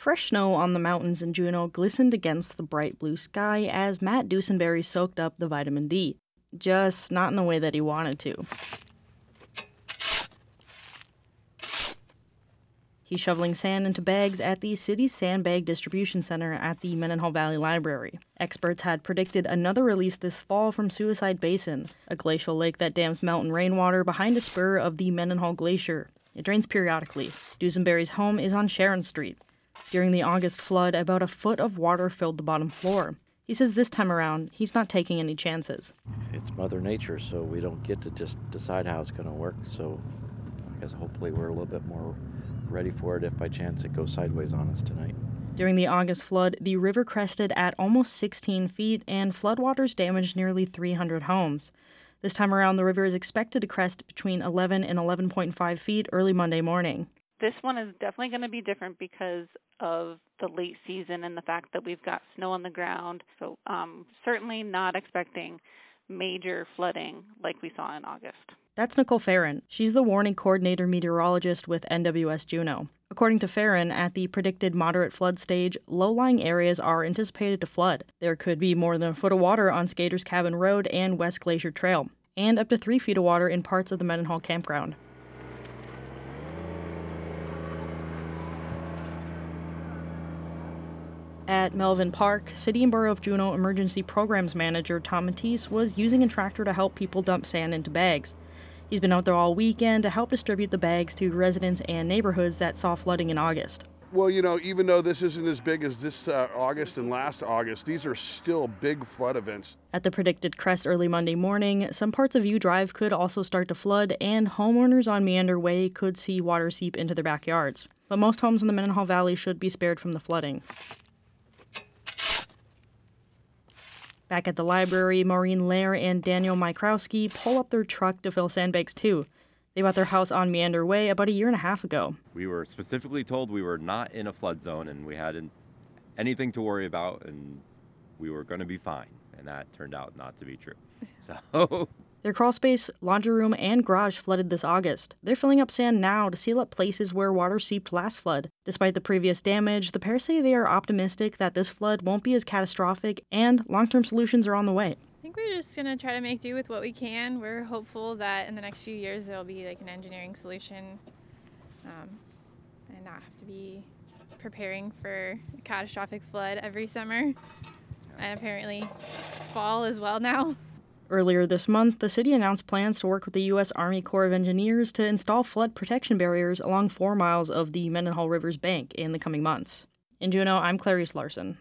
Fresh snow on the mountains in Juneau glistened against the bright blue sky as Matt Dusenberry soaked up the vitamin D. Just not in the way that he wanted to. He's shoveling sand into bags at the city's sandbag distribution center at the Mendenhall Valley Library. Experts had predicted another release this fall from Suicide Basin, a glacial lake that dams mountain rainwater behind a spur of the Mendenhall Glacier. It drains periodically. Dusenberry's home is on Sharon Street. During the August flood, about a foot of water filled the bottom floor. He says this time around, he's not taking any chances. It's Mother Nature, so we don't get to just decide how it's going to work. So I guess hopefully we're a little bit more ready for it if by chance it goes sideways on us tonight. During the August flood, the river crested at almost 16 feet and floodwaters damaged nearly 300 homes. This time around, the river is expected to crest between 11 and 11.5 feet early Monday morning. This one is definitely going to be different because of the late season and the fact that we've got snow on the ground. So certainly not expecting major flooding like we saw in August. That's Nicole Farron. She's the warning coordinator meteorologist with NWS Juneau. According to Farron, at the predicted moderate flood stage, low-lying areas are anticipated to flood. There could be more than a foot of water on Skaters Cabin Road and West Glacier Trail, and up to 3 feet of water in parts of the Mendenhall campground. At Melvin Park, City and Borough of Juneau Emergency Programs Manager Tom Matisse was using a tractor to help people dump sand into bags. He's been out there all weekend to help distribute the bags to residents and neighborhoods that saw flooding in August. Well, even though this isn't as big as this August and last August, these are still big flood events. At the predicted crest early Monday morning, some parts of U Drive could also start to flood, and homeowners on Meander Way could see water seep into their backyards. But most homes in the Mendenhall Valley should be spared from the flooding. Back at the library, Maureen Lair and Daniel Mykrowski pull up their truck to fill sandbags too. They bought their house on Meander Way about a year and a half ago. We were specifically told we were not in a flood zone and we hadn't anything to worry about and we were going to be fine. And that turned out not to be true. So their crawlspace, laundry room, and garage flooded this August. They're filling up sand now to seal up places where water seeped last flood. Despite the previous damage, the pair say they are optimistic that this flood won't be as catastrophic and long-term solutions are on the way. I think we're just going to try to make do with what we can. We're hopeful that in the next few years there'll be like an engineering solution and not have to be preparing for a catastrophic flood every summer and apparently fall as well now. Earlier this month, the city announced plans to work with the U.S. Army Corps of Engineers to install flood protection barriers along 4 miles of the Mendenhall River's bank in the coming months. In Juneau, I'm Clarice Larson.